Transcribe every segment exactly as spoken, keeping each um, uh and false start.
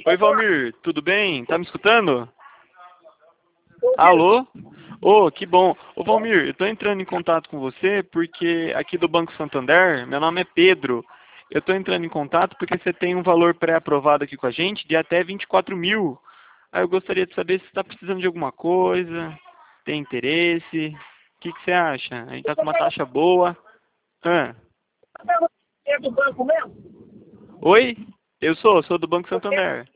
Oi, Valmir, tudo bem? Tá me escutando? Alô? Ô, que bom. Ô, Valmir, eu tô entrando em contato com você porque aqui do Banco Santander, meu nome é Pedro. Eu tô entrando em contato porque você tem um valor pré-aprovado aqui com a gente de até vinte e quatro mil. Aí eu gostaria de saber se você está precisando de alguma coisa, tem interesse. O que que você acha? A gente tá com uma taxa boa. Hã? É do banco mesmo? Oi? Eu sou, sou do Banco Santander.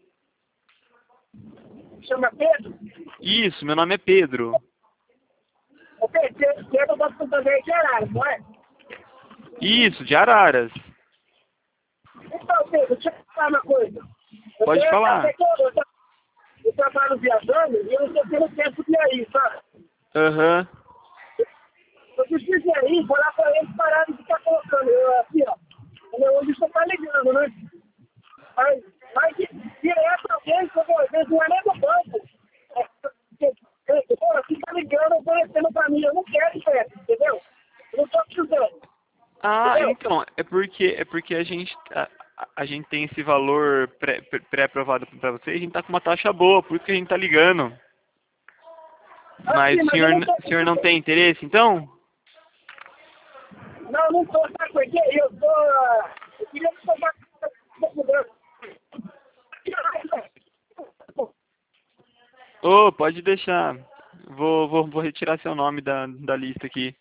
Chama Pedro? Isso, meu nome é Pedro. O Pedro, você é do Banco Santander de Araras, não é? Isso, de Araras. Então, Pedro, deixa eu te falar uma coisa. Eu Pode tenho falar. até que eu, eu, tra- eu trabalho viajando e eu não estou tendo tempo de ir aí, sabe? Aham. Eu preciso ir aí, vou lá para eles pararem de ficar colocando. Eu, aqui, ó. Onde você tá ligando, né? Mas, mas direto alguém, como às vezes não é nem do banco. É, porque, pô, fica ligando, oferecendo pra mim. Eu não quero isso, entendeu? Eu não tô precisando. Ah, Entendeu? então, é porque é porque a gente a, a- a gente tem esse valor pré- pré- pré-aprovado para você, e a gente tá com uma taxa boa, por isso que a gente tá ligando. Mas Assim, o mas eu senhor, não n- tô o senhor não precisando. tem interesse, então? Não, não tô, sabe por quê? Eu tô. ah, Eu queria que você mudança. Ô, pode deixar. Vou, vou, vou retirar seu nome da, da lista aqui.